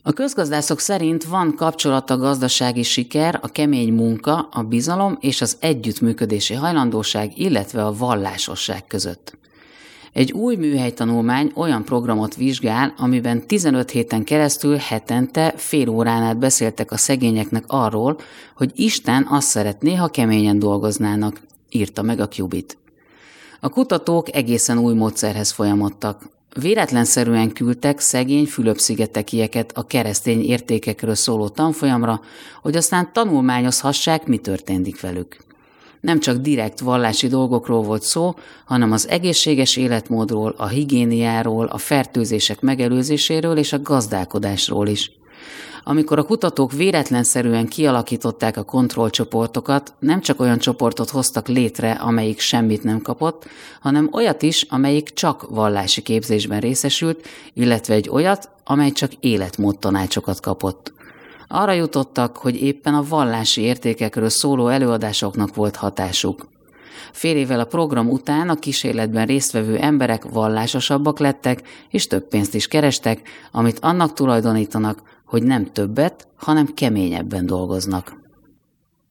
A közgazdászok szerint van kapcsolat a gazdasági siker, a kemény munka, a bizalom és az együttműködési hajlandóság, illetve a vallásosság között. Egy új műhelytanulmány olyan programot vizsgál, amiben 15 héten keresztül hetente fél órán át beszéltek a szegényeknek arról, hogy Isten azt szeretné, ha keményen dolgoznának, írta meg a Qubit. A kutatók egészen új módszerhez folyamodtak. Véletlenszerűen küldtek szegény Fülöp-szigetekieket a keresztény értékekről szóló tanfolyamra, hogy aztán tanulmányozhassák, mi történik velük. Nem csak direkt vallási dolgokról volt szó, hanem az egészséges életmódról, a higiéniáról, a fertőzések megelőzéséről és a gazdálkodásról is. Amikor a kutatók véletlenszerűen kialakították a kontrollcsoportokat, nem csak olyan csoportot hoztak létre, amelyik semmit nem kapott, hanem olyat is, amelyik csak vallási képzésben részesült, illetve egy olyat, amely csak életmódtanácsokat kapott. Arra jutottak, hogy éppen a vallási értékekről szóló előadásoknak volt hatásuk. Fél évvel a program után a kísérletben résztvevő emberek vallásosabbak lettek, és több pénzt is kerestek, amit annak tulajdonítanak, hogy nem többet, hanem keményebben dolgoznak.